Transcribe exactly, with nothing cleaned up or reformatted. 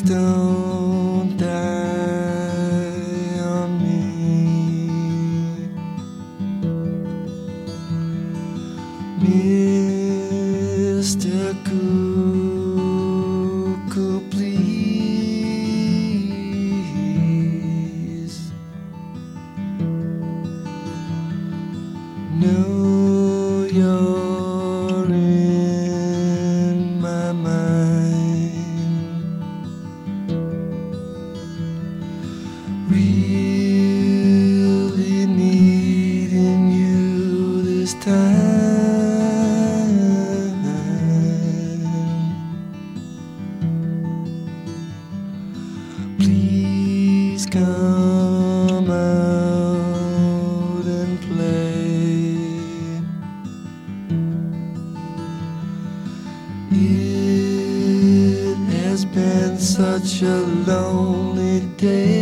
don't die on me. Mister Cuckoo, please know you're in my mind. Really needing you this time. Please come out and play. It has been such a lonely day.